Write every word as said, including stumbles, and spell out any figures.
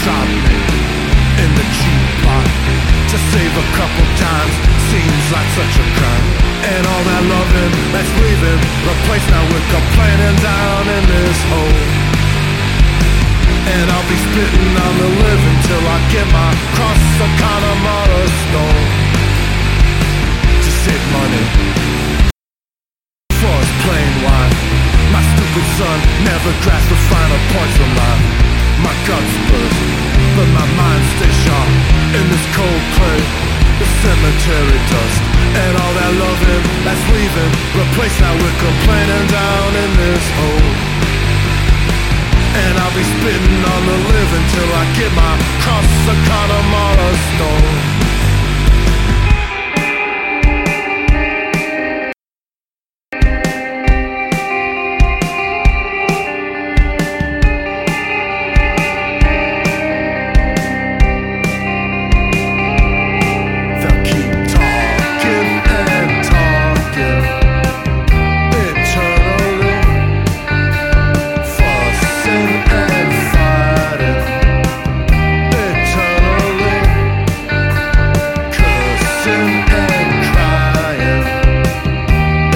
drop me in the cheap pot to save a couple dimes. Seems like such a crime. And all that loving that's leaving, replaced now with complaining down in this hole. And I'll be spitting on the living till I get my cross some kind of model stone to save money for his plain wine. My stupid son never grasped the finer points of life. My guts burst, but my mind stays sharp in this cold clay, the cemetery dust. And all that loving that's leaving, replaced now with complaining down in this hole. And I'll be spitting on the living till I get my cross a kind of stone.